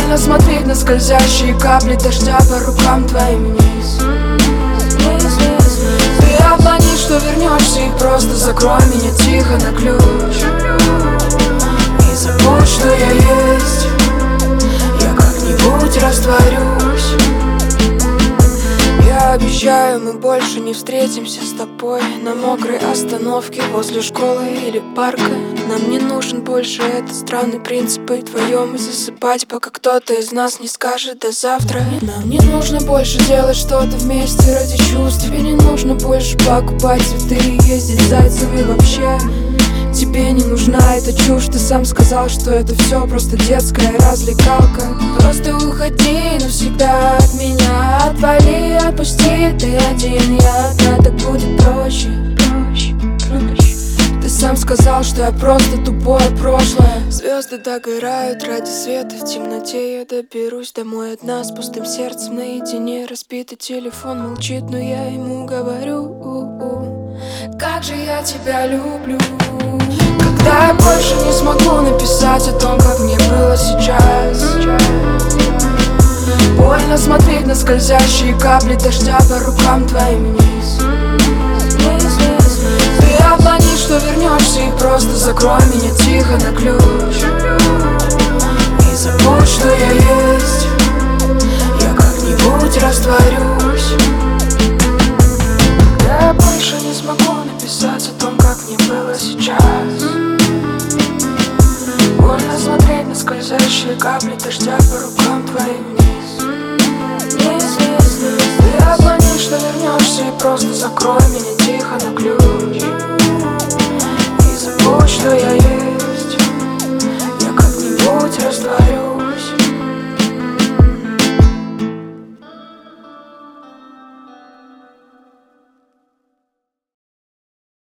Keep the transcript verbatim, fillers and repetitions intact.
Больно смотреть на скользящие капли дождя по рукам твоим вниз. Ты обманешь, что вернешься, и просто закрой меня тихо на ключ. И забудь, что я есть, я как-нибудь растворюсь. Я обещаю, мы больше не встретимся с тобой на мокрой остановке возле школы или парка. Нам не нужен больше этот странный принцип и вдвоем и засыпать, пока кто-то из нас не скажет до завтра. Нам не нужно больше делать что-то вместе ради чувств. Тебе не нужно больше покупать цветы и ездить с зайцами вообще. Тебе не нужна эта чушь, ты сам сказал, что это все просто детская развлекалка. Просто уходи навсегда от меня, отвали, отпусти, ты один, я одна, так будет проще, проще, проще. Ты сам сказал, что я просто тупое прошлое. Звезды догорают ради света, в темноте я доберусь домой одна с пустым сердцем наедине. Разбитый телефон молчит, но я ему говорю: как же я тебя люблю. Когда я больше не смогу написать о том, как мне было сейчас. Больно смотреть на скользящие капли дождя по рукам твоим вниз. Ты обманешь, что вернешься, и просто закрой меня тихо на ключ. И забудь, что я есть, я как-нибудь растворюсь. Когда я больше не смогу написать о том, как мне было сейчас. Больно смотреть на скользящие капли дождя по рукам.